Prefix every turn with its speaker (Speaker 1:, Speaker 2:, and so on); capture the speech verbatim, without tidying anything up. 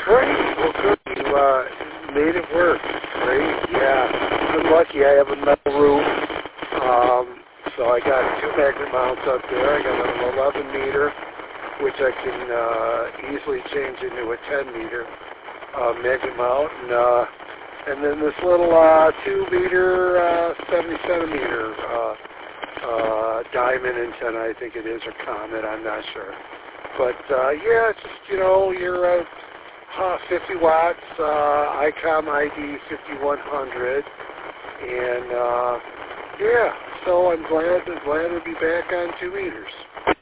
Speaker 1: Great. Well, good. You uh, made it work. Great. Yeah. I'm lucky. I have a metal roof. Um, so I got two magnet mounts up there. I got an eleven meter, which I can uh, easily change into a ten meter uh, magnet mount. And, uh, and then this little uh, two meter, uh, seventy centimeter uh, uh, diamond antenna, I think it is, or comet, I'm not sure. But uh, yeah, it's just, you know, your uh, uh, fifty watts, uh, ICOM I D fifty-one hundred, and uh, yeah, so I'm glad, glad to be back on two meters.